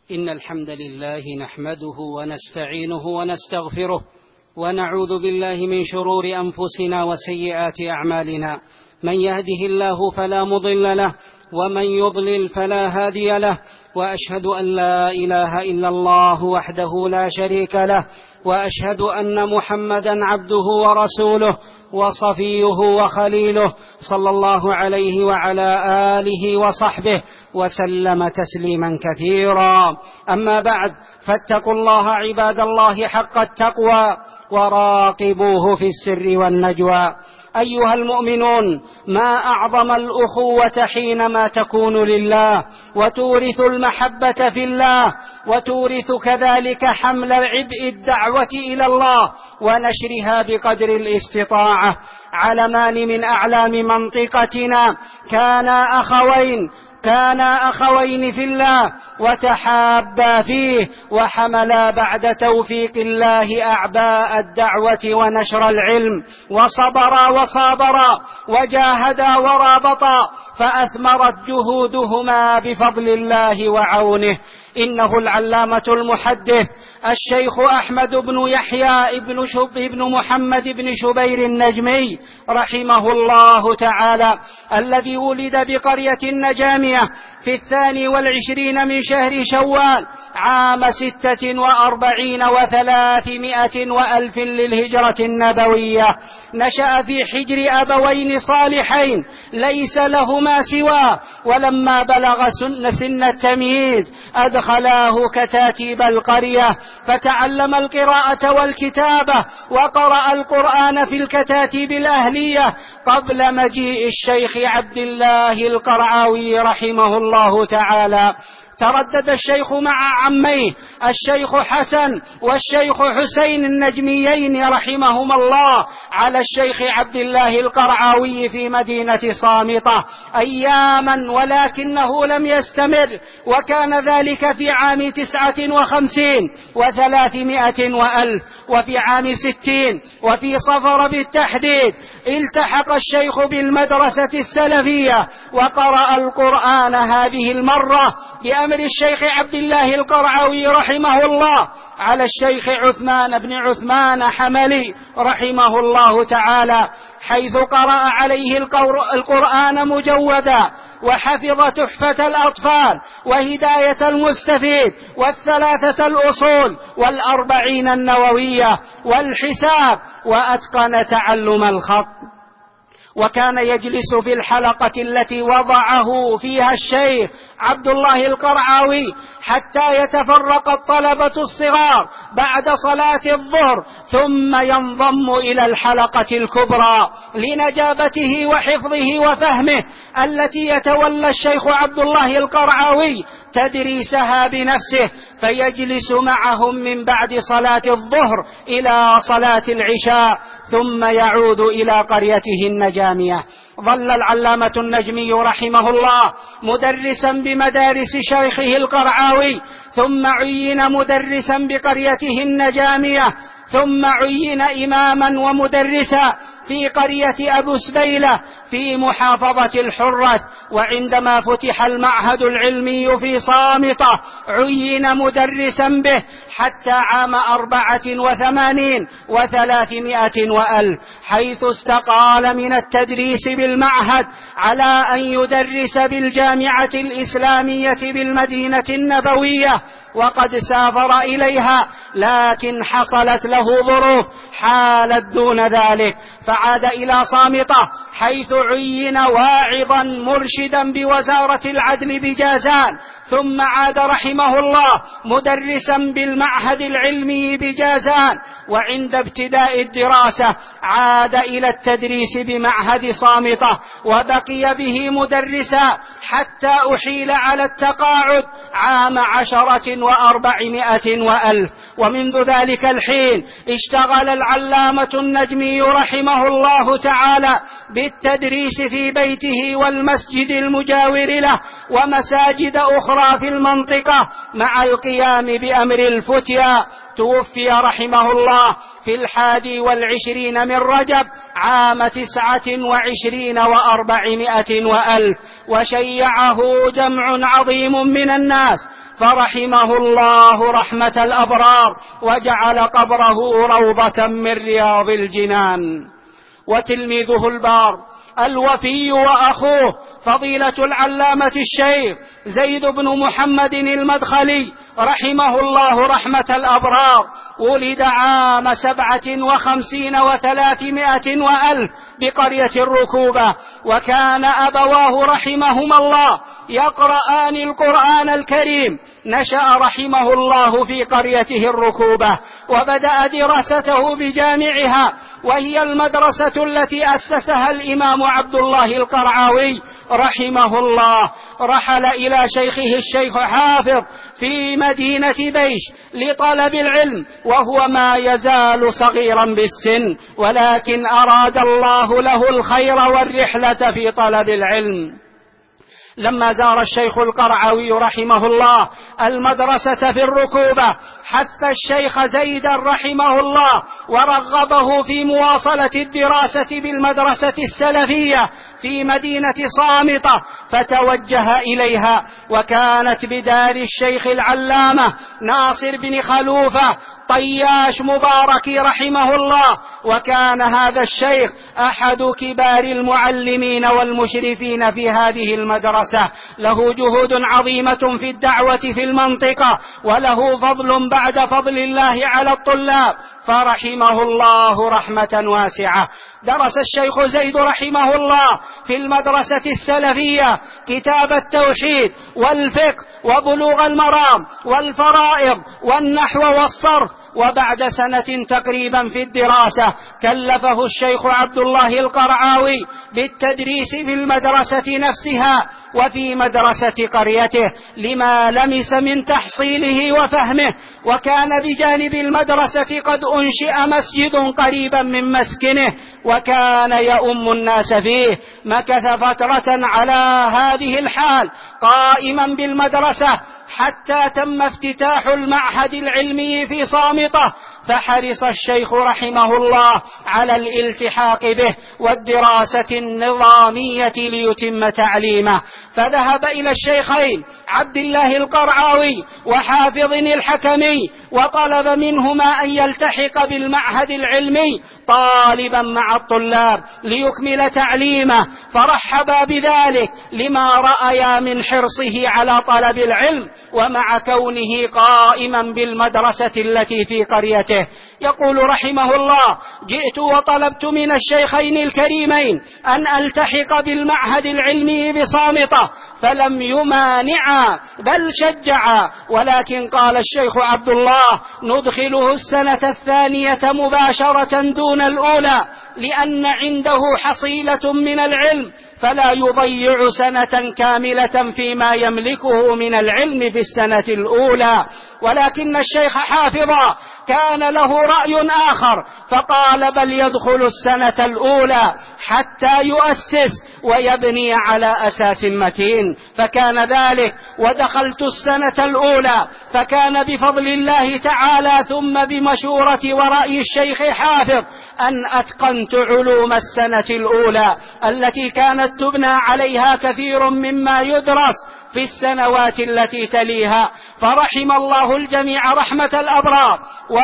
إن الحمد لله نحمده ونستعينه ونستغفره ونعوذ بالله من شرور أنفسنا وسيئات أعمالنا. من يهده الله فلا مضل له ومن يضلل فلا هادي له، وأشهد أن لا إله إلا الله وحده لا شريك له، وأشهد أن محمدا عبده ورسوله وصفيه وخليله، صلى الله عليه وعلى آله وصحبه وسلم تسليما كثيرا. أما بعد، فاتقوا الله عباد الله حق التقوى وراقبوه في السر والنجوى. أيها المؤمنون، ما أعظم الأخوة حينما تكون لله وتورث المحبة في الله، وتورث كذلك حمل عبء الدعوة إلى الله ونشرها بقدر الاستطاعة. علمان من أعلام منطقتنا كانا أخوين في الله وتحابا فيه، وحملا بعد توفيق الله أعباء الدعوة ونشر العلم، وصابرا وجاهدا ورابطا، فأثمرت جهودهما بفضل الله وعونه. إنه العلامة المحدث الشيخ أحمد بن يحيى بن محمد بن شبير النجمي رحمه الله تعالى، الذي ولد بقرية النجامية في 22 من شهر شوال عام 46 و300 وألف للهجرة النبوية. نشأ في حجر أبوين صالحين ليس لهما سواه، ولما بلغ سن التمييز أدخلاه كتاتيب القرية، فتعلم القراءة والكتابة، وقرأ القرآن في الكتاتيب الأهلية قبل مجيء الشيخ عبد الله القرعاوي رحمه الله تعالى. تردد الشيخ مع عميه الشيخ حسن والشيخ حسين النجميين رحمهما الله على الشيخ عبد الله القرعاوي في مدينة صامتة أياما، ولكنه لم يستمر، وكان ذلك في عام 59 و300 وألف، وفي عام 60 وفي صفر بالتحديد التحق الشيخ بالمدرسة السلفية وقرأ القرآن هذه المرة بأمر الشيخ عبد الله القرعاوي رحمه الله على الشيخ عثمان بن عثمان حملي رحمه الله تعالى، حيث قرأ عليه القرآن مجودا، وحفظ تحفة الأطفال وهداية المستفيد والثلاثة الأصول والأربعين النووية والحساب، وأتقن تعلم الخط. وكان يجلس في الحلقة التي وضعه فيها الشيخ عبد الله القرعاوي حتى يتفرق الطلبة الصغار بعد صلاة الظهر، ثم ينضم إلى الحلقة الكبرى لنجابته وحفظه وفهمه، التي يتولى الشيخ عبد الله القرعاوي تدريسها بنفسه، فيجلس معهم من بعد صلاة الظهر إلى صلاة العشاء، ثم يعود إلى قريته النجامية. ظل العلامة النجمي رحمه الله مدرسا بمدارس شيخه القرعاوي، ثم عين مدرسا بقريته النجامية، ثم عين إماما ومدرسا في قرية أبو سبيلة في محافظة الحرة. وعندما فتح المعهد العلمي في صامتة عين مدرسا به حتى عام 84 و300 وألف، حيث استقال من التدريس بالمعهد على أن يدرس بالجامعة الإسلامية بالمدينة النبوية، وقد سافر إليها، لكن حصلت له ظروف حالت دون ذلك، فعاد إلى صامتة حيث عين واعظا مرشدا بوزارة العدل بجازان، ثم عاد رحمه الله مدرسا بالمعهد العلمي بجازان. وعند ابتداء الدراسة عاد إلى التدريس بمعهد صامتة، وبقي به مدرسا حتى أحيل على التقاعد عام 400 وألف. ومنذ ذلك الحين اشتغل العلامة النجمي رحمه الله تعالى بالتدريس في بيته والمسجد المجاور له ومساجد أخرى في المنطقة، مع القيام بأمر الفتيا. توفي رحمه الله في 21 من رجب عام 29 و400 وألف، وشيعه جمع عظيم من الناس، فرحمه الله رحمة الأبرار وجعل قبره روضة من رياض الجنان. وتلميذه البار الوفي وأخوه فضيلة العلامة الشيخ زيد بن محمد المدخلي رحمه الله رحمة الأبرار ولد عام 57 و300 وألف بقرية الركوبة، وكان أبواه رحمهما الله يقرآن القرآن الكريم. نشأ رحمه الله في قريته الركوبة، وبدأ دراسته بجامعها، وهي المدرسة التي أسسها الإمام عبد الله القرعاوي رحمه الله. رحل إلى شيخه الشيخ حافظ في مدينة بيش لطلب العلم، وهو ما يزال صغيرا بالسن، ولكن أراد الله له الخير والرحلة في طلب العلم. لما زار الشيخ القرعاوي رحمه الله المدرسة في الركوبة حث الشيخ زيدا رحمه الله ورغبه في مواصلة الدراسة بالمدرسة السلفية في مدينة صامتة، فتوجه إليها، وكانت بدار الشيخ العلامة ناصر بن خلوفة طياش مبارك رحمه الله. وكان هذا الشيخ أحد كبار المعلمين والمشرفين في هذه المدرسة، له جهود عظيمة في الدعوة في المنطقة، وله فضل بعد فضل الله على الطلاب، فرحمه الله رحمة واسعة. درس الشيخ زيد رحمه الله في المدرسة السلفية كتاب التوحيد والفقه وبلوغ المرام والفرائض والنحو والصرف، وبعد سنة تقريبا في الدراسة كلفه الشيخ عبد الله القرعاوي بالتدريس في المدرسة نفسها وفي مدرسة قريته لما لمس من تحصيله وفهمه. وكان بجانب المدرسة قد أنشئ مسجد قريبا من مسكنه، وكان يؤم الناس فيه. مكث فترة على هذه الحال قائما بالمدرسة حتى تم افتتاح المعهد العلمي في صامتة، فحرص الشيخ رحمه الله على الالتحاق به والدراسة النظامية ليتم تعليمه، فذهب إلى الشيخين عبد الله القرعاوي وحافظ الحكمي وطلب منهما أن يلتحق بالمعهد العلمي طالبا مع الطلاب ليكمل تعليمه، فرحبا بذلك لما رأيا من حرصه على طلب العلم ومع كونه قائما بالمدرسة التي في قريته. يقول رحمه الله: جئت وطلبت من الشيخين الكريمين أن ألتحق بالمعهد العلمي بصامتة، فلم يمانعا بل شجعا، ولكن قال الشيخ عبد الله: ندخله السنة الثانية مباشرة دون الأولى، لأن عنده حصيلة من العلم، فلا يضيع سنة كاملة فيما يملكه من العلم في السنة الأولى. ولكن الشيخ حافظا كان له رأي آخر، فقال: بل يدخل السنة الأولى حتى يؤسس ويبني على أساس متين، فكان ذلك، ودخلت السنة الأولى، فكان بفضل الله تعالى ثم بمشورة ورأي الشيخ حافظ أن أتقنت علوم السنة الأولى التي كانت تبنى عليها كثير مما يدرس في السنوات التي تليها، فرحم الله الجميع رحمة الأبرار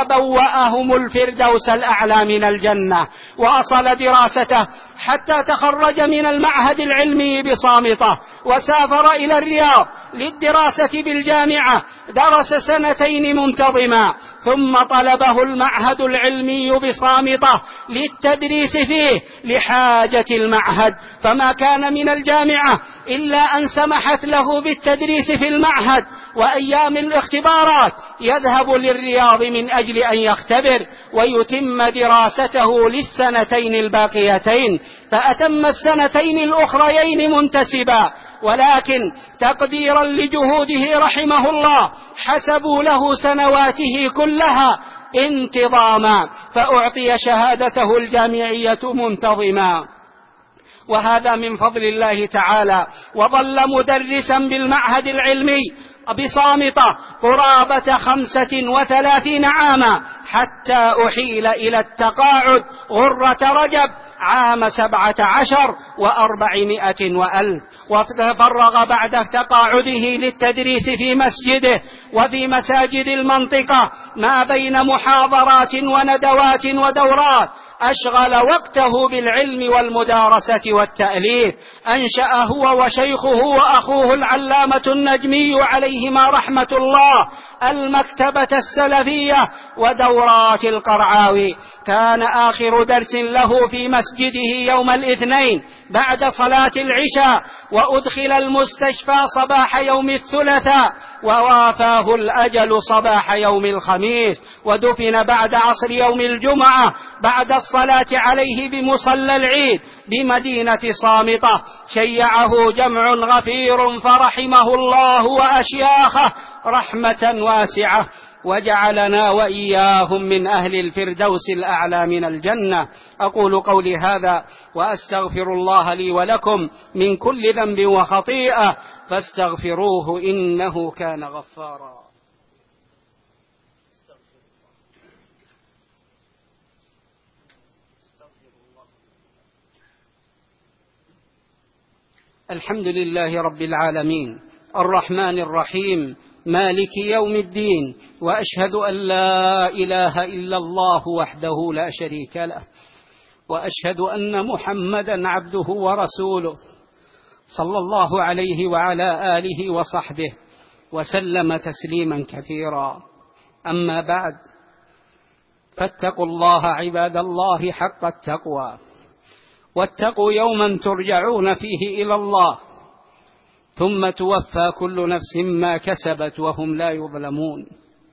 وبوأهم الفردوس الأعلى من الجنة. وأصل دراسته حتى تخرج من المعهد العلمي بصامتة وسافر إلى الرياض للدراسة بالجامعة، درس سنتين منتظما، ثم طلبه المعهد العلمي بصامتة للتدريس فيه لحاجة المعهد، فما كان من الجامعة إلا أن سمحت له بالتدريس في المعهد، وأيام الاختبارات يذهب للرياض من أجل أن يختبر ويتم دراسته للسنتين الباقيتين، فأتم السنتين الأخريين منتسبا، ولكن تقديرا لجهوده رحمه الله حسبوا له سنواته كلها انتظاما، فأعطي شهادته الجامعية منتظما، وهذا من فضل الله تعالى. وظل مدرسا بالمعهد العلمي بصامتة قرابة 35 عاما، حتى أحيل إلى التقاعد غرة رجب عام 17 و400 وألف، وتفرغ بعد تقاعده للتدريس في مسجده وفي مساجد المنطقة ما بين محاضرات وندوات ودورات. أشغل وقته بالعلم والمدارسة والتأليف. أنشأ هو وشيخه وأخوه العلامة النجمي عليهما رحمة الله المكتبة السلفية ودورات القرعاوي. كان آخر درس له في مسجده يوم الاثنين بعد صلاة العشاء، وأدخل المستشفى صباح يوم الثلاثاء، ووافاه الأجل صباح يوم الخميس، ودفن بعد عصر يوم الجمعة بعد الصلاة عليه بمصلى العيد بمدينة صامتة. شيعه جمع غفير فرحمه الله وأشياخه رحمة واسعة، وجعلنا وإياهم من أهل الفردوس الأعلى من الجنة. أقول قولي هذا وأستغفر الله لي ولكم من كل ذنب وخطيئة، فاستغفروه إنه كان غفارا. الحمد لله رب العالمين الرحمن الرحيم مالك يوم الدين، وأشهد أن لا إله إلا الله وحده لا شريك له، وأشهد أن محمدا عبده ورسوله صلى الله عليه وعلى آله وصحبه وسلم تسليما كثيرا. أما بعد، فاتقوا الله عباد الله حق التقوى، واتقوا يوما ترجعون فيه إلى الله، ثم توفى كل نفس ما كسبت وهم لا يظلمون.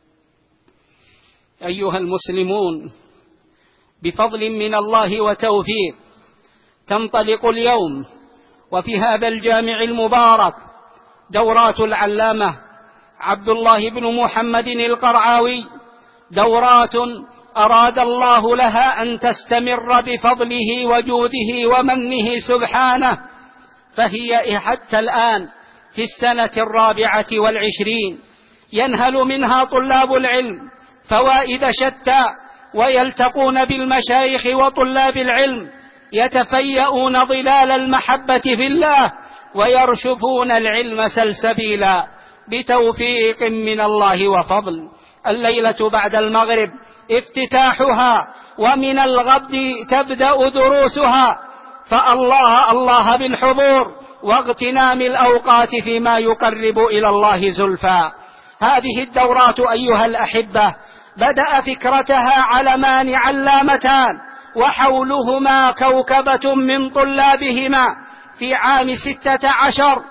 أيها المسلمون، بفضل من الله وتوفيق تنطلق اليوم وفي هذا الجامع المبارك دورات العلامة عبد الله بن محمد القرعاوي، دورات أراد الله لها أن تستمر بفضله وجوده ومنه سبحانه، فهي حتى الآن في السنة 24، ينهل منها طلاب العلم فوائد شتى، ويلتقون بالمشايخ وطلاب العلم، يتفيئون ظلال المحبة في الله، ويرشفون العلم سلسبيلا بتوفيق من الله وفضل. الليلة بعد المغرب افتتاحها، ومن الغد تبدأ دروسها، فالله بالحضور واغتنام الأوقات فيما يقرب إلى الله زلفى. هذه الدورات أيها الأحبة بدأ فكرتها علمان علامتان وحولهما كوكبة من طلابهما في عام 16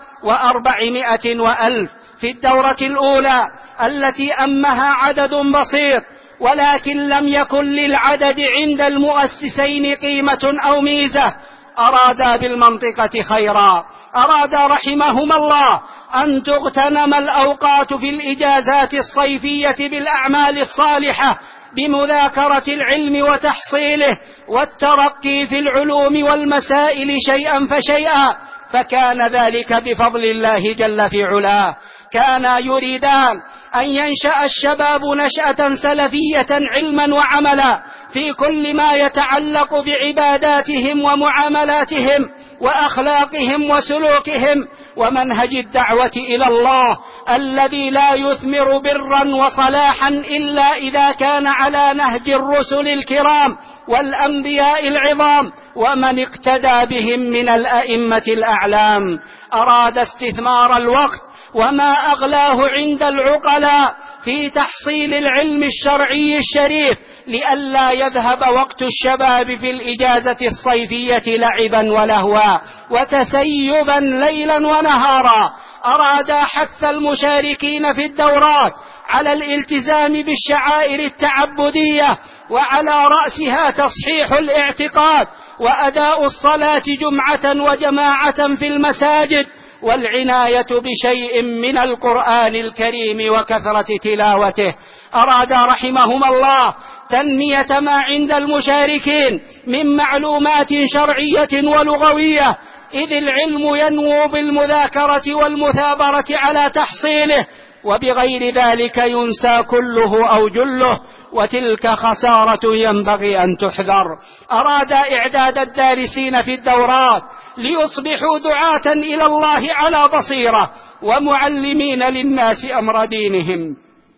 و400 وألف في الدورة الأولى، التي أمها عدد بسيط، ولكن لم يكن للعدد عند المؤسسين قيمة أو ميزة. أرادا بالمنطقة خيرا، أرادا رحمهما الله أن تغتنم الأوقات في الإجازات الصيفية بالأعمال الصالحة، بمذاكرة العلم وتحصيله والترقي في العلوم والمسائل شيئا فشيئا، فكان ذلك بفضل الله جل في علاه. كانا يريدان أن ينشأ الشباب نشأة سلفية علما وعملا في كل ما يتعلق بعباداتهم ومعاملاتهم وأخلاقهم وسلوكهم ومنهج الدعوة إلى الله، الذي لا يثمر برا وصلاحا إلا إذا كان على نهج الرسل الكرام والأنبياء العظام ومن اقتدى بهم من الأئمة الأعلام. أراد استثمار الوقت وما أغلاه عند العقلاء في تحصيل العلم الشرعي الشريف، لئلا يذهب وقت الشباب في الإجازة الصيفية لعبا ولهوا وتسيبا ليلا ونهارا. أراد حث المشاركين في الدورات على الالتزام بالشعائر التعبدية، وعلى رأسها تصحيح الاعتقاد وأداء الصلاة جمعة وجماعة في المساجد، والعناية بشيء من القرآن الكريم وكثرة تلاوته. أراد رحمهما الله تنمية ما عند المشاركين من معلومات شرعية ولغوية، إذ العلم ينمو بالمذاكرة والمثابرة على تحصيله، وبغير ذلك ينسى كله أو جله، وتلك خسارة ينبغي أن تحذر. أراد إعداد الدارسين في الدورات ليصبحوا دعاة إلى الله على بصيرة ومعلمين للناس أمر دينهم،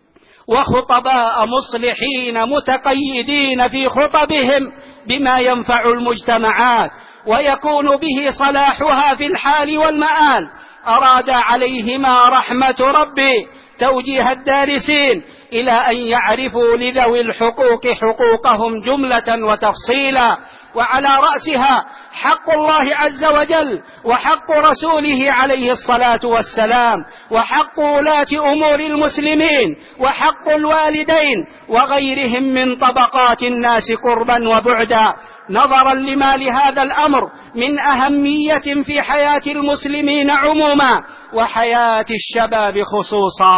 وخطباء مصلحين متقيدين في خطبهم بما ينفع المجتمعات ويكون به صلاحها في الحال والمآل. أراد عليهما رحمة ربي توجيه الدارسين إلى أن يعرفوا لذوي الحقوق حقوقهم جملة وتفصيلا، وعلى رأسها حق الله عز وجل، وحق رسوله عليه الصلاة والسلام، وحق ولاة أمور المسلمين، وحق الوالدين وغيرهم من طبقات الناس قربا وبعدا، نظرا لما لهذا الأمر من أهمية في حياة المسلمين عموما وحياة الشباب خصوصا.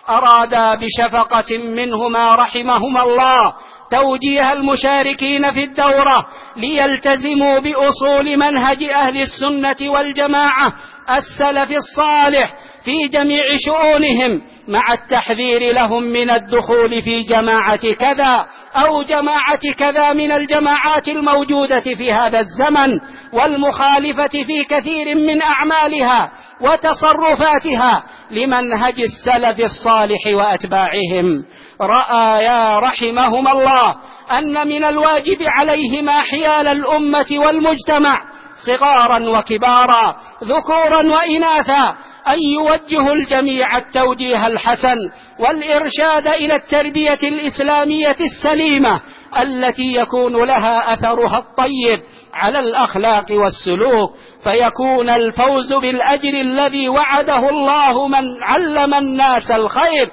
أرادا بشفقة منهما رحمهما الله توجيه المشاركين في الدورة ليلتزموا بأصول منهج أهل السنة والجماعة السلف الصالح في جميع شؤونهم، مع التحذير لهم من الدخول في جماعة كذا أو جماعة كذا من الجماعات الموجودة في هذا الزمن، والمخالفة في كثير من أعمالها وتصرفاتها لمنهج السلف الصالح وأتباعهم. رأيا رحمهما الله أن من الواجب عليهما حيال الأمة والمجتمع صغارا وكبارا ذكورا وإناثا أن يوجهوا الجميع التوجيه الحسن والإرشاد إلى التربية الإسلامية السليمة التي يكون لها أثرها الطيب على الأخلاق والسلوك، فيكون الفوز بالأجر الذي وعده الله من علم الناس الخير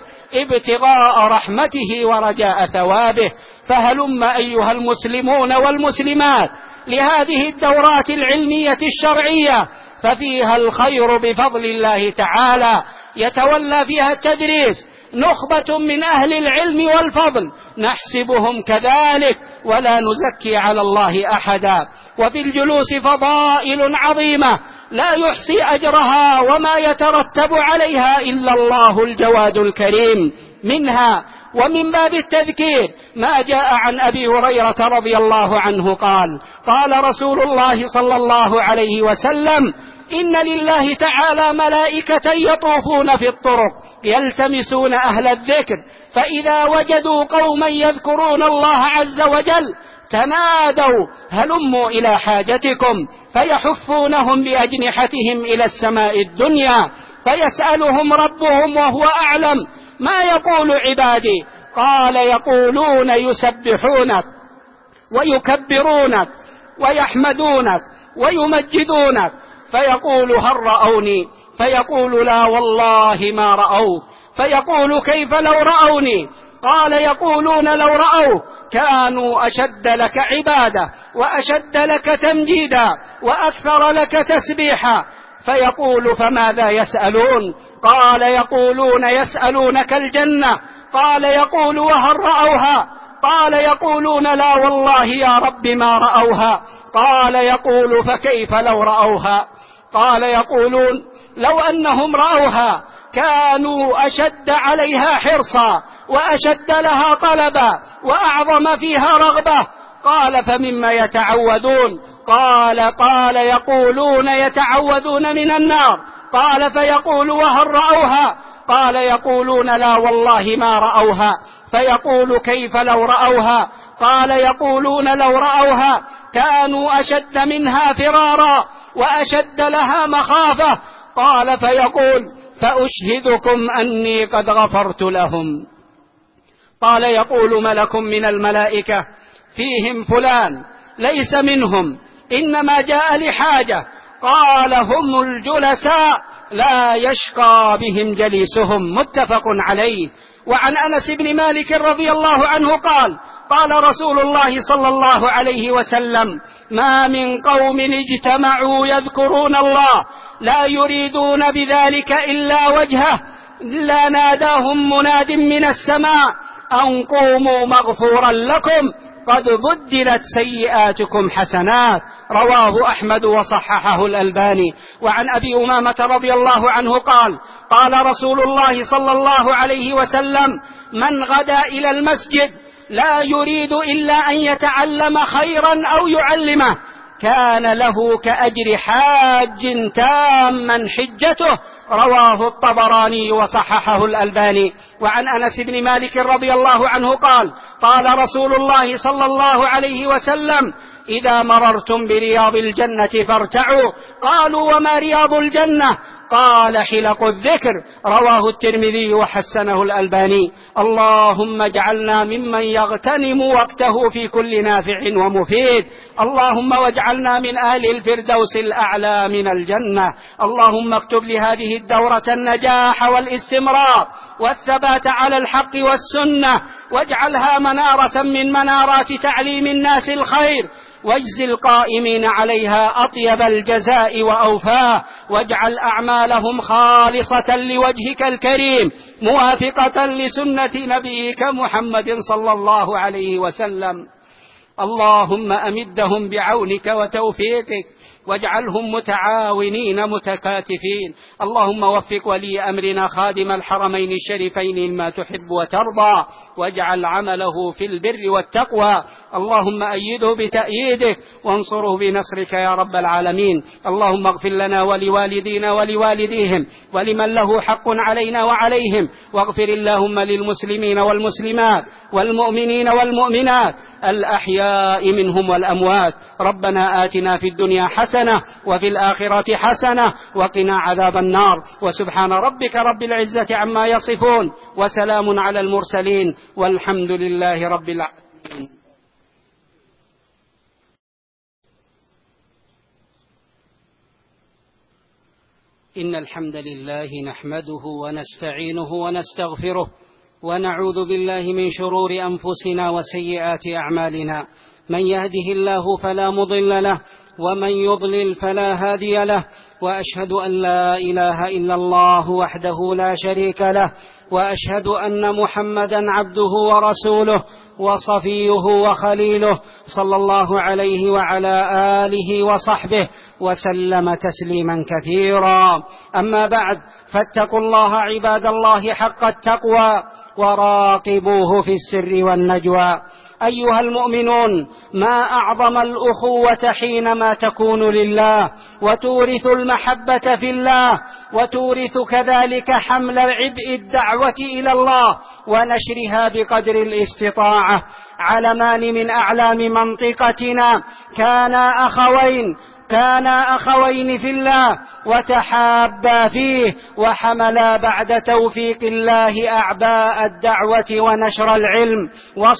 ابتغاء رحمته ورجاء ثوابه. فهلم أيها المسلمون والمسلمات لهذه الدورات العلمية الشرعية، ففيها الخير بفضل الله تعالى، يتولى فيها التدريس نخبة من أهل العلم والفضل نحسبهم كذلك ولا نزكي على الله أحدا، وفي الجلوس فضائل عظيمة لا يحصي أجرها وما يترتب عليها إلا الله الجواد الكريم. منها ومن باب التذكير ما جاء عن أبي هريرة رضي الله عنه قال: قال رسول الله صلى الله عليه وسلم: إن لله تعالى ملائكة يطوفون في الطرق يلتمسون أهل الذكر، فإذا وجدوا قوما يذكرون الله عز وجل تنادوا هلموا إلى حاجتكم، فيحفونهم بأجنحتهم إلى السماء الدنيا، فيسألهم ربهم وهو أعلم ما يقول عبادي، قال: يقولون يسبحونك ويكبرونك ويحمدونك ويمجدونك، فيقول: هل رأوني؟ فيقول: لا والله ما رأوك. فيقول: كيف لو رأوني؟ قال: يقولون لو رأوك كانوا أشد لك عبادة وأشد لك تمجيدا وأكثر لك تسبيحا. فيقول: فماذا يسألون؟ قال: يقولون يسألونك الجنة. قال: يقول: وهل رأوها؟ قال: يقولون لا والله يا رب ما رأوها. قال: يقول: فكيف لو رأوها؟ قال: يقولون لو أنهم رأوها كانوا أشد عليها حرصا وأشد لها طلبا وأعظم فيها رغبة. قال: فمما يتعوذون؟ قال: يقولون يتعوذون من النار. قال: فيقول: وهل رأوها؟ قال: يقولون لا والله ما رأوها. فيقول: كيف لو رأوها؟ قال: يقولون لو رأوها كانوا أشد منها فرارا وأشد لها مخافة. قال: فيقول: فأشهدكم أني قد غفرت لهم. قال: يقول ملك من الملائكة: فيهم فلان ليس منهم، إنما جاء لحاجة. قال: هم الجلساء لا يشقى بهم جليسهم. متفق عليه. وعن أنس بن مالك رضي الله عنه قال: قال رسول الله صلى الله عليه وسلم: ما من قوم اجتمعوا يذكرون الله لا يريدون بذلك إلا وجهه إلا ناداهم مناد من السماء أن قوموا مغفورا لكم قد بدلت سيئاتكم حسنات. رواه أحمد وصححه الألباني. وعن أبي أمامة رضي الله عنه قال: قال رسول الله صلى الله عليه وسلم: من غدا إلى المسجد لا يريد إلا أن يتعلم خيرا أو يعلمه كان له كأجر حاج تاما حجته. رواه الطبراني وصححه الألباني. وعن أنس بن مالك رضي الله عنه قال: قال رسول الله صلى الله عليه وسلم: إذا مررتم برياض الجنة فارتعوا. قالوا: وما رياض الجنة؟ قال: حلق الذكر. رواه الترمذي وحسنه الألباني. اللهم اجعلنا ممن يغتنم وقته في كل نافع ومفيد. اللهم واجعلنا من أهل الفردوس الأعلى من الجنة. اللهم اكتب لهذه الدورة النجاح والاستمرار والثبات على الحق والسنة، واجعلها منارة من منارات تعليم الناس الخير، واجزي القائمين عليها أطيب الجزاء وأوفاه، واجعل أعمالهم خالصة لوجهك الكريم موافقة لسنة نبيك محمد صلى الله عليه وسلم. اللهم أمدهم بعونك وتوفيقك، واجعلهم متعاونين متكاتفين. اللهم وفق ولي أمرنا خادم الحرمين الشريفين مما تحب وترضى، واجعل عمله في البر والتقوى. اللهم أيده بتأييدك وانصره بنصرك يا رب العالمين. اللهم اغفر لنا ولوالدينا ولوالديهم ولمن له حق علينا وعليهم، واغفر اللهم للمسلمين والمسلمات والمؤمنين والمؤمنات الأحياء منهم والأموات. ربنا آتنا في الدنيا حسنة وفي الآخرة حسنة وقنا عذاب النار. وسبحان ربك رب العزة عما يصفون، وسلام على المرسلين، والحمد لله رب العالمين. إن الحمد لله نحمده ونستعينه ونستغفره، ونعوذ بالله من شرور أنفسنا وسيئات أعمالنا. من يهده الله فلا مضل له، ومن يضلل فلا هادي له. وأشهد أن لا إله إلا الله وحده لا شريك له، وأشهد أن محمدا عبده ورسوله وصفيه وخليله، صلى الله عليه وعلى آله وصحبه وسلم تسليما كثيرا. أما بعد، فاتقوا الله عباد الله حق التقوى، وراقبوه في السر والنجوى. أيها المؤمنون، ما أعظم الأخوة حينما تكون لله، وتورث المحبة في الله، وتورث كذلك حمل عبء الدعوة إلى الله ونشرها بقدر الاستطاعة. علمان من أعلام منطقتنا كانا أخوين في الله، وتحابا فيه، وحملا بعد توفيق الله أعباء الدعوة ونشر العلم،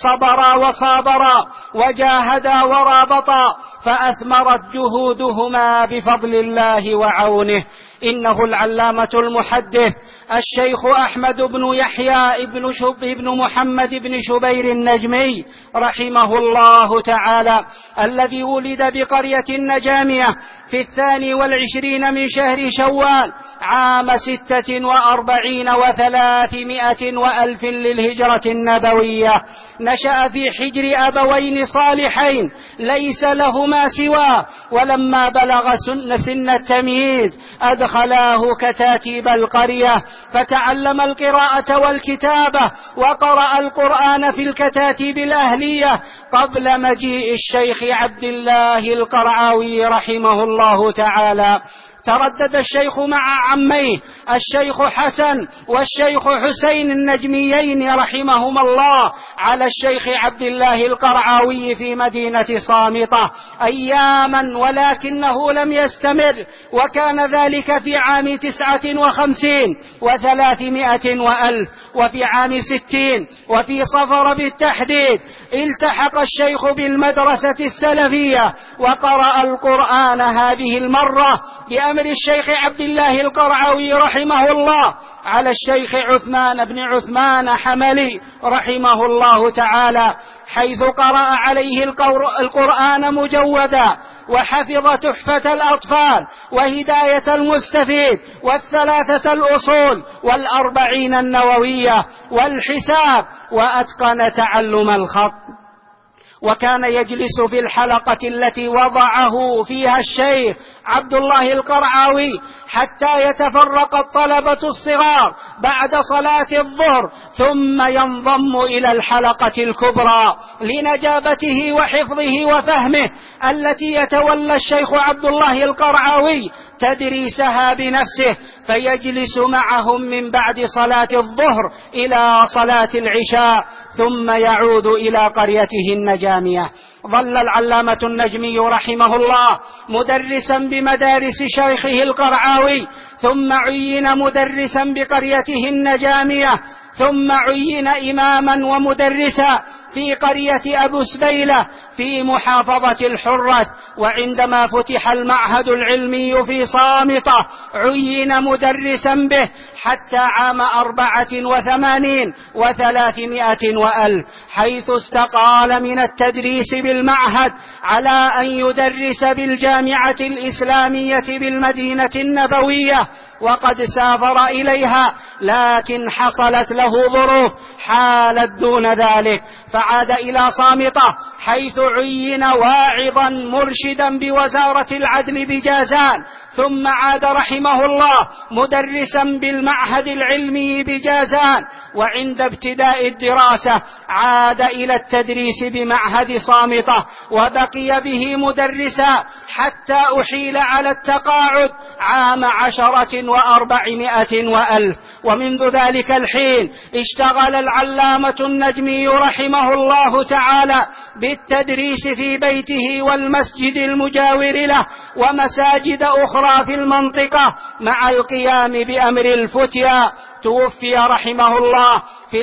وصابرا وجاهدا ورابطا، فأثمرت جهودهما بفضل الله وعونه. إنه العلامة المحدث الشيخ أحمد بن يحيى بن محمد بن شبير النجمي رحمه الله تعالى، الذي ولد بقرية النجامية في 22 من شهر شوال عام 46 و300 وألف للهجرة النبوية. نشأ في حجر أبوين صالحين ليس لهما سواه، ولما بلغ سن التمييز أدخلاه كتاتيب القرية، فتعلم القراءة والكتابة، وقرأ القرآن في الكتاتيب الأهلية قبل مجيء الشيخ عبد الله القرعاوي رحمه الله تعالى. تردد الشيخ مع عميه الشيخ حسن والشيخ حسين النجميين رحمهما الله على الشيخ عبد الله القرعاوي في مدينة صامتة أياما، ولكنه لم يستمر، وكان ذلك في عام 59 و300 وألف، وفي عام 60 وفي صفر بالتحديد التحق الشيخ بالمدرسة السلفية، وقرأ القرآن هذه المرة بأمر الشيخ عبد الله القرعاوي رحمه الله على الشيخ عثمان بن عثمان حملي رحمه الله تعالى، حيث قرأ عليه القرآن مجودا، وحفظ تحفة الأطفال وهداية المستفيد والثلاثة الأصول والأربعين النووية والحساب، وأتقن تعلم الخط. وكان يجلس في الحلقة التي وضعه فيها الشيخ عبد الله القرعاوي حتى يتفرق الطلبة الصغار بعد صلاة الظهر ثم ينضم إلى الحلقة الكبرى لنجابته وحفظه وفهمه التي يتولى الشيخ عبد الله القرعاوي تدريسها بنفسه، فيجلس معهم من بعد صلاة الظهر إلى صلاة العشاء ثم يعود إلى قريته النجامية. ظل العلامة النجمي رحمه الله مدرسا بمدارس شيخه القرعاوي، ثم عين مدرسا بقريته النجامية، ثم عين إماما ومدرسا في قرية أبو سبيلة في محافظة الحرة. وعندما فتح المعهد العلمي في صامتة عين مدرسا به حتى عام 84 و300 وألف، حيث استقال من التدريس بالمعهد على أن يدرس بالجامعة الإسلامية بالمدينة النبوية، وقد سافر إليها لكن حصلت له ظروف حالت دون ذلك، فعاد إلى صامتة حيث عين واعظا مرشدا بوزارة العدل بجازان، ثم عاد رحمه الله مدرسا بالمعهد العلمي بجازان. وعند ابتداء الدراسة عاد إلى التدريس بمعهد صامتة وبقي به مدرسا حتى أحيل على التقاعد عام 400 وألف. ومنذ ذلك الحين اشتغل العلامة النجمي رحمه الله تعالى بالتدريس في بيته والمسجد المجاور له ومساجد أخرى في المنطقة مع القيام بأمر الفتيا. توفي رحمه الله في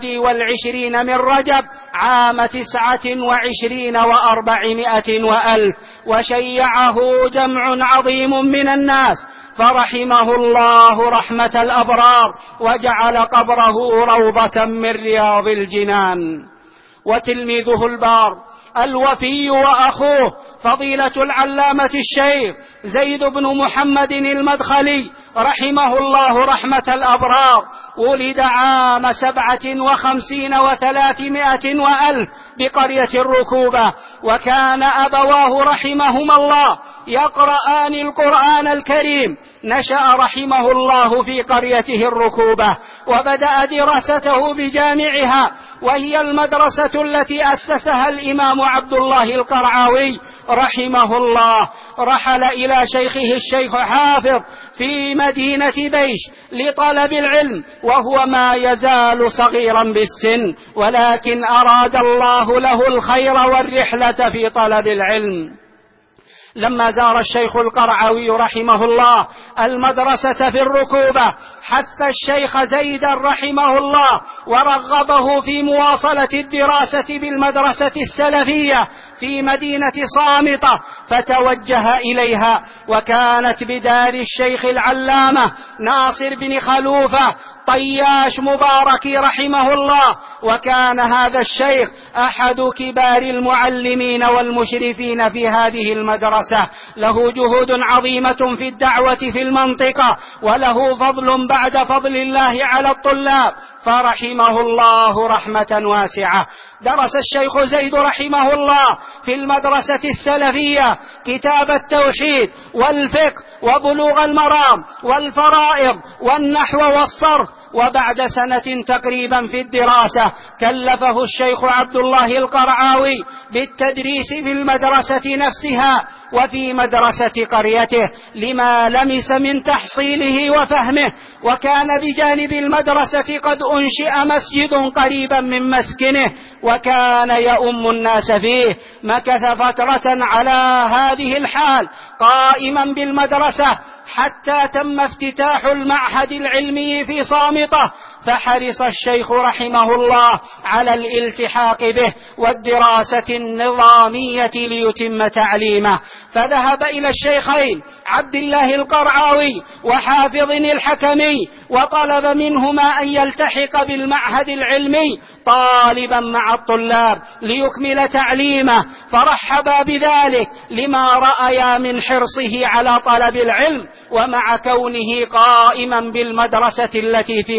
21 من رجب عام 29 و400 وألف، وشيعه جمع عظيم من الناس، فرحمه الله رحمة الأبرار وجعل قبره روضة من رياض الجنان. وتلميذه البار الوفي وأخوه فضيلة العلامة الشيخ زيد بن محمد المدخلي رحمه الله رحمة الأبرار ولد عام 57 و300 وألف بقرية الركوبة، وكان أبواه رحمهما الله يقرآن القرآن الكريم. نشأ رحمه الله في قريته الركوبة وبدأ دراسته بجامعها، وهي المدرسة التي أسسها الإمام عبد الله القرعاوي رحمه الله. رحل إلى شيخه الشيخ حافظ في مدينة بيش لطلب العلم وهو ما يزال صغيرا بالسن، ولكن أراد الله له الخير والرحلة في طلب العلم. لما زار الشيخ القرعاوي رحمه الله المدرسة في الركوبة حث الشيخ زيدا رحمه الله ورغبه في مواصلة الدراسة بالمدرسة السلفية في مدينة صامتة، فتوجه إليها، وكانت بدار الشيخ العلامة ناصر بن خلوفة طياش مبارك رحمه الله. وكان هذا الشيخ أحد كبار المعلمين والمشرفين في هذه المدرسة، له جهود عظيمة في الدعوة في المنطقة، وله فضل بعد فضل الله على الطلاب، فرحمه الله رحمة واسعة. درس الشيخ زيد رحمه الله في المدرسة السلفية كتاب التوحيد والفقه وبلوغ المرام والفرائض والنحو والصرف، وبعد سنة تقريبا في الدراسة كلفه الشيخ عبد الله القرعاوي بالتدريس في المدرسة نفسها وفي مدرسة قريته لما لمس من تحصيله وفهمه. وكان بجانب المدرسة قد أنشئ مسجد قريبا من مسكنه وكان يؤم الناس فيه. مكث فترة على هذه الحال قائما بالمدرسة حتى تم افتتاح المعهد العلمي في صامتة، فحرص الشيخ رحمه الله على الالتحاق به والدراسة النظامية ليتم تعليمه، فذهب إلى الشيخين عبد الله القرعاوي وحافظ الحكمي وطلب منهما أن يلتحق بالمعهد العلمي طالبا مع الطلاب ليكمل تعليمه، فرحبا بذلك لما رأيا من حرصه على طلب العلم ومع كونه قائما بالمدرسة التي في قريته.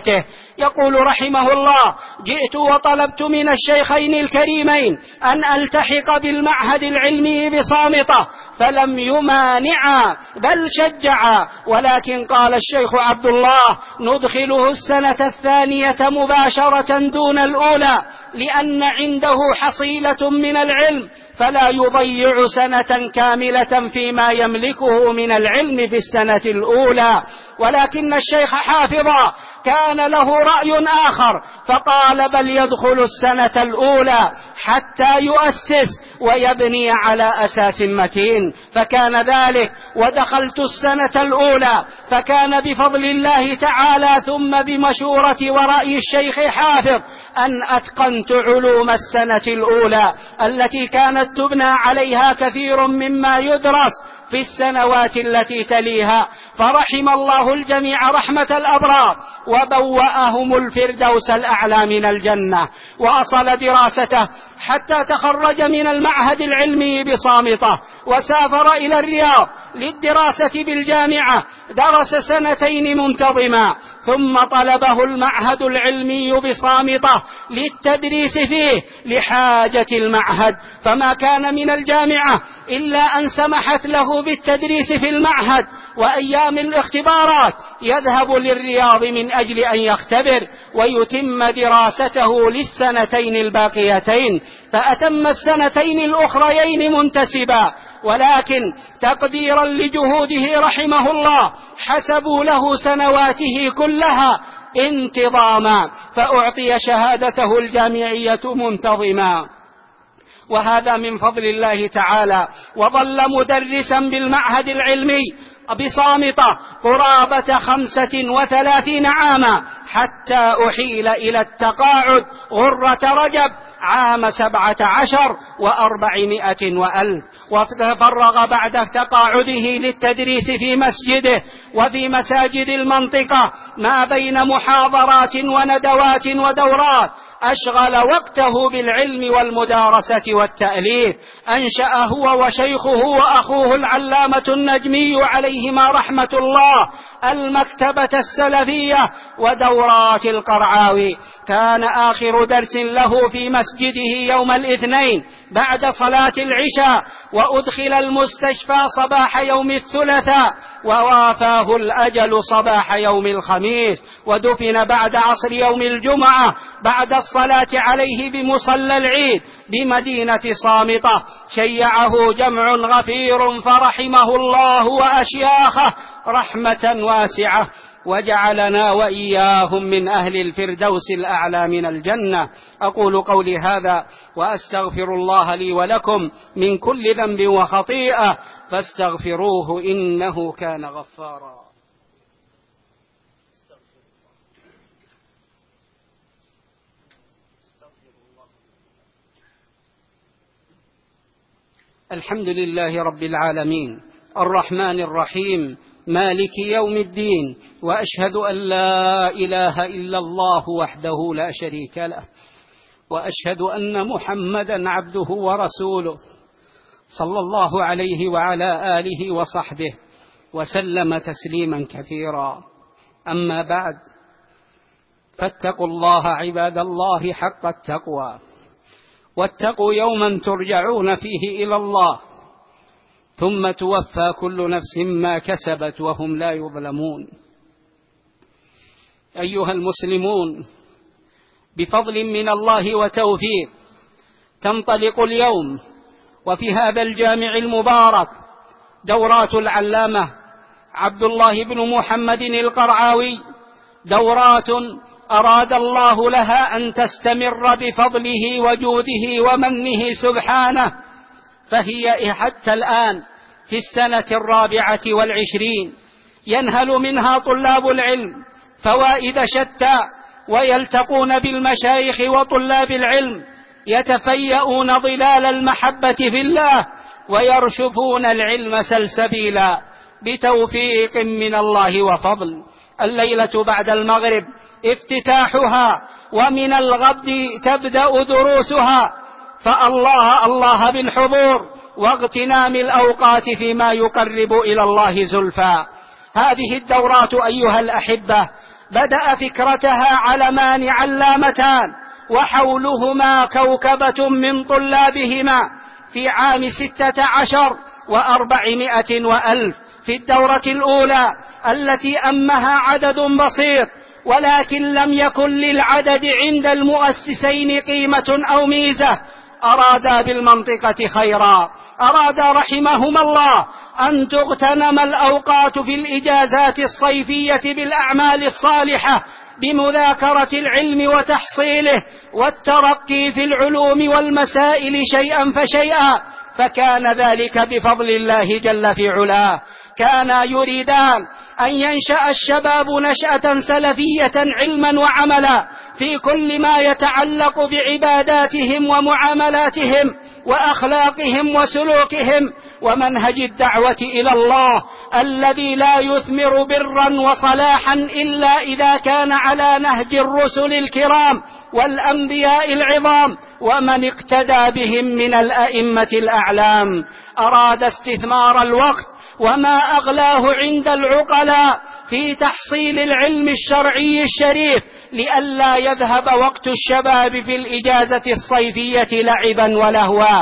بيته. يقول رحمه الله: جئت وطلبت من الشيخين الكريمين أن ألتحق بالمعهد العلمي بصامتة، فلم يمانعا بل شجعا، ولكن قال الشيخ عبد الله: ندخله السنة الثانية مباشرة دون الأولى، لأن عنده حصيلة من العلم، فلا يضيع سنة كاملة فيما يملكه من العلم في السنة الأولى. ولكن الشيخ حافظا كان له رأي آخر، فقال: بل يدخل السنة الأولى حتى يؤسس ويبني على أساس متين. فكان ذلك، ودخلت السنة الأولى، فكان بفضل الله تعالى ثم بمشورة ورأي الشيخ حافظ أن أتقنت علوم السنة الأولى التي كانت تبنى عليها كثير مما يدرس في السنوات التي تليها. فرحم الله الجميع رحمة الأبرار، وبوأهم الفردوس الأعلى من الجنة. وأصل دراسته حتى تخرج من المعهد العلمي بصامتة، وسافر إلى الرياض للدراسة بالجامعة، درس 2 منتظما، ثم طلبه المعهد العلمي بصامتة للتدريس فيه لحاجة المعهد، فما كان من الجامعة إلا أن سمحت له بالتدريس في المعهد، وأيام الاختبارات يذهب للرياض من أجل أن يختبر ويتم دراسته للسنتين الباقيتين، فأتم السنتين الأخريين منتسبا. ولكن تقديرا لجهوده رحمه الله حسبوا له سنواته كلها انتظاما، فأعطي شهادته الجامعية منتظما، وهذا من فضل الله تعالى. وظل مدرسا بالمعهد العلمي بصامتة قرابة 35 عاما، حتى أحيل إلى التقاعد غرة رجب عام 17 و400 وألف، وتفرغ بعد تقاعده للتدريس في مسجده وفي مساجد المنطقة ما بين محاضرات وندوات ودورات. أشغل وقته بالعلم والمدارسة والتأليف. أنشأ هو وشيخه وأخوه العلامة النجمي عليهما رحمة الله المكتبة السلفية ودورات القرعاوي. كان آخر درس له في مسجده يوم الاثنين بعد صلاة العشاء، وأدخل المستشفى صباح يوم الثلاثاء، ووافاه الأجل صباح يوم الخميس، ودفن بعد عصر يوم الجمعة بعد الصلاة عليه بمصلى العيد بمدينة صامتة. شيعه جمع غفير فرحمه الله وأشياخه رحمة واسعة، وجعلنا وإياهم من أهل الفردوس الأعلى من الجنة. أقول قولي هذا وأستغفر الله لي ولكم من كل ذنب وخطيئة، فاستغفروه إنه كان غفارا. الحمد لله رب العالمين الرحمن الرحيم مالك يوم الدين، وأشهد أن لا إله إلا الله وحده لا شريك له، وأشهد أن محمدا عبده ورسوله صلى الله عليه وعلى آله وصحبه وسلم تسليما كثيرا. أما بعد، فاتقوا الله عباد الله حق التقوى، واتقوا يوما ترجعون فيه إلى الله، ثم توفى كل نفس ما كسبت وهم لا يظلمون. أيها المسلمون، بفضل من الله وتوفيق تنطلق اليوم وفي هذا الجامع المبارك دورات العلامة عبد الله بن محمد القرعاوي، دورات أراد الله لها أن تستمر بفضله وجوده ومنه سبحانه، فهي حتى الآن في السنة 24، ينهل منها طلاب العلم فوائد شتى، ويلتقون بالمشايخ وطلاب العلم، يتفيئون ظلال المحبة في الله، ويرشفون العلم سلسبيلا بتوفيق من الله وفضل. الليلة بعد المغرب افتتاحها، ومن الغد تبدأ دروسها، فالله بالحضور واغتنام الأوقات فيما يقرب إلى الله زلفى. هذه الدورات أيها الأحبة بدأ فكرتها علمان علامتان وحولهما كوكبة من طلابهما في عام 16,400 في الدورة الأولى التي أمها عدد بسيط، ولكن لم يكن للعدد عند المؤسسين قيمة أو ميزة. أرادا بالمنطقة خيرا، أرادا رحمهما الله أن تغتنم الأوقات في الإجازات الصيفية بالأعمال الصالحة، بمذاكرة العلم وتحصيله والترقي في العلوم والمسائل شيئا فشيئا، فكان ذلك بفضل الله جل في علاه. كانا يريدان أن ينشأ الشباب نشأة سلفية علما وعملا في كل ما يتعلق بعباداتهم ومعاملاتهم وأخلاقهم وسلوكهم ومنهج الدعوة إلى الله الذي لا يثمر برا وصلاحا إلا إذا كان على نهج الرسل الكرام والأنبياء العظام ومن اقتدى بهم من الأئمة الأعلام. أراد استثمار الوقت وما أغلاه عند العقلاء في تحصيل العلم الشرعي الشريف، لئلا يذهب وقت الشباب في الإجازة الصيفية لعبا ولهوا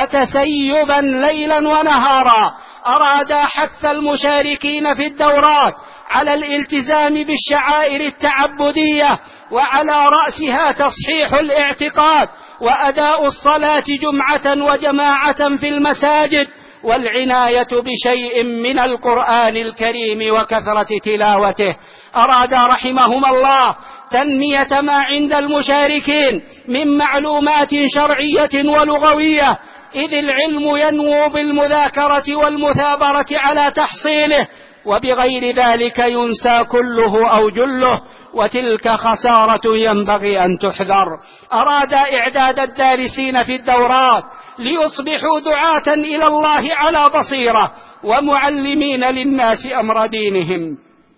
وتسيبا ليلا ونهارا. أراد حث المشاركين في الدورات على الالتزام بالشعائر التعبدية، وعلى رأسها تصحيح الاعتقاد وأداء الصلاة جمعة وجماعة في المساجد، والعناية بشيء من القرآن الكريم وكثرة تلاوته. أراد رحمهما الله تنمية ما عند المشاركين من معلومات شرعية ولغوية، إذ العلم ينمو بالمذاكرة والمثابرة على تحصيله، وبغير ذلك ينسى كله أو جله، وتلك خسارة ينبغي أن تحذر. أراد إعداد الدارسين في الدورات ليصبحوا دعاة إلى الله على بصيرة ومعلمين للناس أمر دينهم،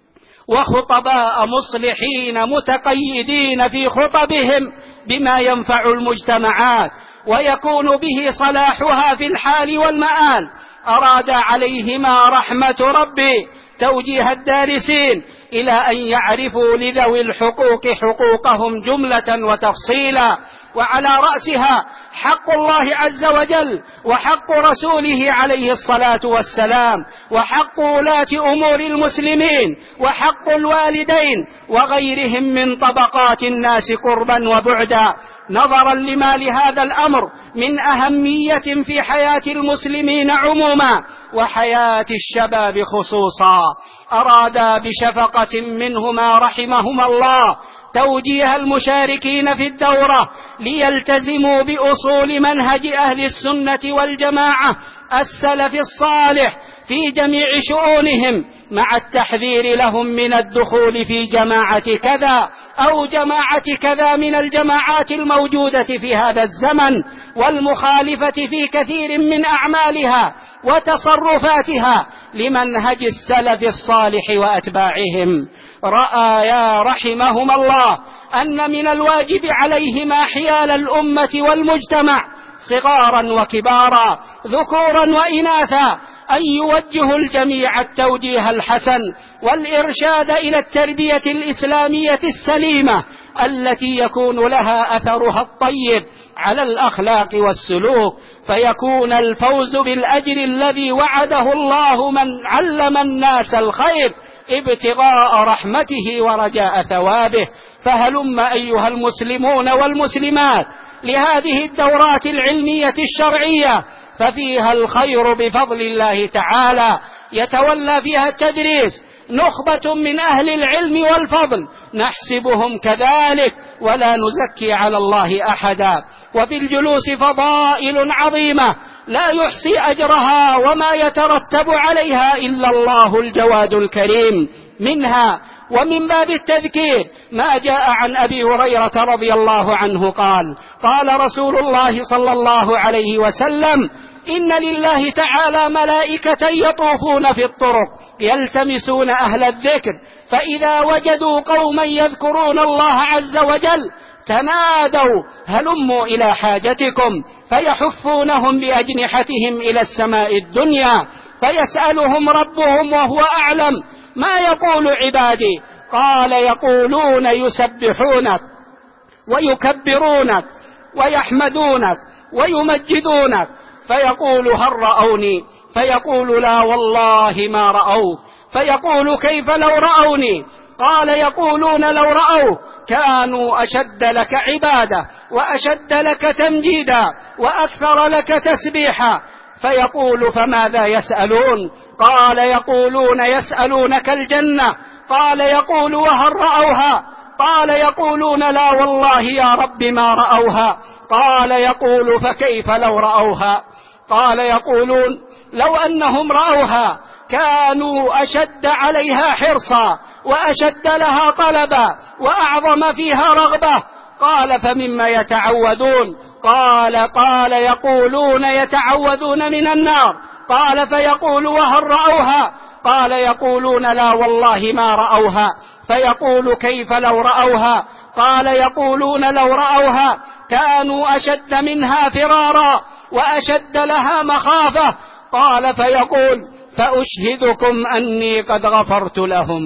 وخطباء مصلحين متقيدين في خطبهم بما ينفع المجتمعات ويكون به صلاحها في الحال والمآل. أراد عليهما رحمة ربي توجيه الدارسين إلى أن يعرفوا لذوي الحقوق حقوقهم جملة وتفصيلا، وعلى رأسها حق الله عز وجل وحق رسوله عليه الصلاة والسلام، وحق ولاة أمور المسلمين، وحق الوالدين وغيرهم من طبقات الناس قربا وبعدا، نظرا لما لهذا الأمر من أهمية في حياة المسلمين عموما وحياة الشباب خصوصا. أرادا بشفقة منهما رحمهما الله توجيه المشاركين في الدورة ليلتزموا بأصول منهج أهل السنة والجماعة السلف الصالح في جميع شؤونهم، مع التحذير لهم من الدخول في جماعة كذا أو جماعة كذا من الجماعات الموجودة في هذا الزمن والمخالفة في كثير من أعمالها وتصرفاتها لمنهج السلف الصالح وأتباعهم. رأيا رحمهما الله أن من الواجب عليهما حيال الأمة والمجتمع صغارا وكبارا ذكورا وإناثا أن يوجهوا الجميع التوجيه الحسن والإرشاد إلى التربية الإسلامية السليمة التي يكون لها أثرها الطيب على الأخلاق والسلوك، فيكون الفوز بالأجر الذي وعده الله من علم الناس الخير ابتغاء رحمته ورجاء ثوابه. فهلم أيها المسلمون والمسلمات لهذه الدورات العلمية الشرعية، ففيها الخير بفضل الله تعالى، يتولى فيها التدريس نخبة من أهل العلم والفضل نحسبهم كذلك ولا نزكي على الله أحدا، وفي الجلوس فضائل عظيمة لا يحصي أجرها وما يترتب عليها إلا الله الجواد الكريم. منها ومن باب التذكير ما جاء عن أبي هريرة رضي الله عنه قال: قال رسول الله صلى الله عليه وسلم: إن لله تعالى ملائكة يطوفون في الطرق يلتمسون أهل الذكر، فإذا وجدوا قوما يذكرون الله عز وجل تنادوا هلموا إلى حاجتكم، فيحفونهم بأجنحتهم إلى السماء الدنيا، فيسألهم ربهم وهو أعلم ما يقول عبادي، قال يقولون يسبحونك ويكبرونك ويحمدونك ويمجدونك، فيقول هل رأوني؟ فيقول لا والله ما رأوك. فيقول كيف لو رأوني؟ قال يقولون لو رأوك كانوا أشد لك عبادة وأشد لك تمجيدا وأكثر لك تسبيحا. فيقول فماذا يسألون؟ قال يقولون يسألونك الجنة. قال يقول وهل رأوها؟ قال يقولون لا والله يا رب ما رأوها. قال يقول فكيف لو رأوها؟ قال يقولون لو أنهم رأوها كانوا أشد عليها حرصا وأشد لها طلبا وأعظم فيها رغبة. قال فمما يتعوذون؟ قال يقولون يتعوذون من النار. قال فيقول وهل رأوها؟ قال يقولون لا والله ما رأوها. فيقول كيف لو رأوها؟ قال يقولون لو رأوها كانوا أشد منها فرارا وأشد لها مخافة. قال فيقول فأشهدكم أني قد غفرت لهم.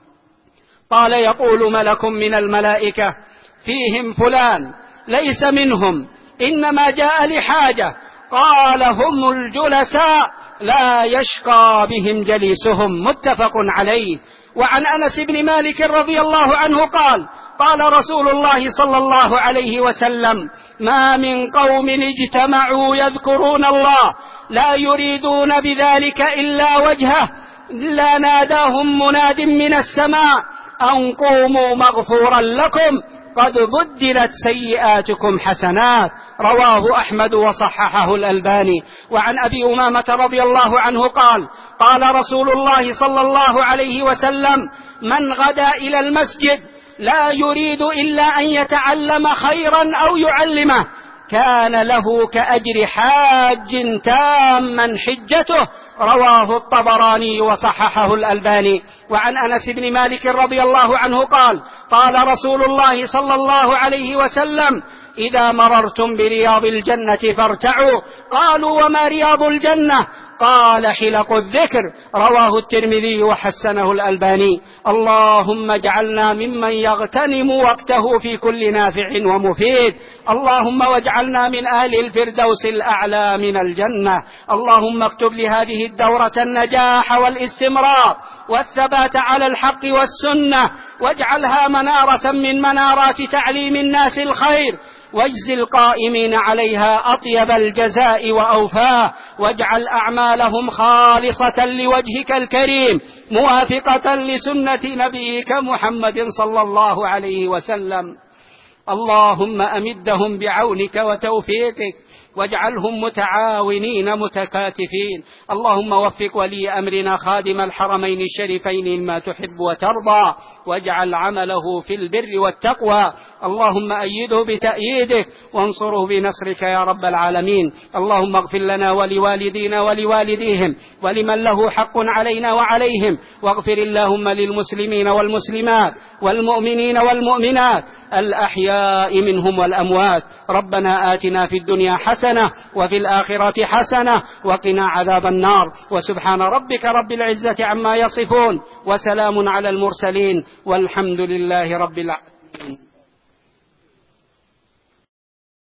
قال يقول ملك من الملائكة فيهم فلان ليس منهم إنما جاء لحاجة. قال هم الجلساء لا يشقى بهم جليسهم. متفق عليه. وعن أنس بن مالك رضي الله عنه قال رسول الله صلى الله عليه وسلم ما من قوم اجتمعوا يذكرون الله لا يريدون بذلك إلا وجهه إلا ناداهم مناد من السماء أن قوموا مغفورا لكم قد بدلت سيئاتكم حسنات. رواه أحمد وصححه الألباني. وعن أبي أمامة رضي الله عنه قال رسول الله صلى الله عليه وسلم من غدا إلى المسجد لا يريد إلا أن يتعلم خيرا أو يعلمه كان له كأجر حاج تاما حجته. رواه الطبراني وصححه الألباني. وعن أنس بن مالك رضي الله عنه قال رسول الله صلى الله عليه وسلم إذا مررتم برياض الجنة فارتعوا. قالوا وما رياض الجنة؟ قال حلق الذكر. رواه الترمذي وحسنه الألباني. اللهم اجعلنا ممن يغتنم وقته في كل نافع ومفيد. اللهم واجعلنا من أهل الفردوس الأعلى من الجنة. اللهم اكتب لهذه الدورة النجاح والاستمرار والثبات على الحق والسنة، واجعلها منارة من منارات تعليم الناس الخير، واجزي القائمين عليها أطيب الجزاء وأوفاه، واجعل أعمالهم خالصة لوجهك الكريم موافقة لسنة نبيك محمد صلى الله عليه وسلم. اللهم أمدهم بعونك وتوفيقك واجعلهم متعاونين متكاتفين. اللهم وفق ولي أمرنا خادم الحرمين الشريفين ما تحب وترضى، واجعل عمله في البر والتقوى. اللهم أيده بتأييدك وانصره بنصرك يا رب العالمين. اللهم اغفر لنا ولوالدينا ولوالديهم ولمن له حق علينا وعليهم، واغفر اللهم للمسلمين والمسلمات والمؤمنين والمؤمنات الأحياء منهم والأموات. ربنا آتنا في الدنيا حسنة وفي الآخرة حسنة وقنا عذاب النار. وسبحان ربك رب العزة عما يصفون وسلام على المرسلين والحمد لله رب العالمين.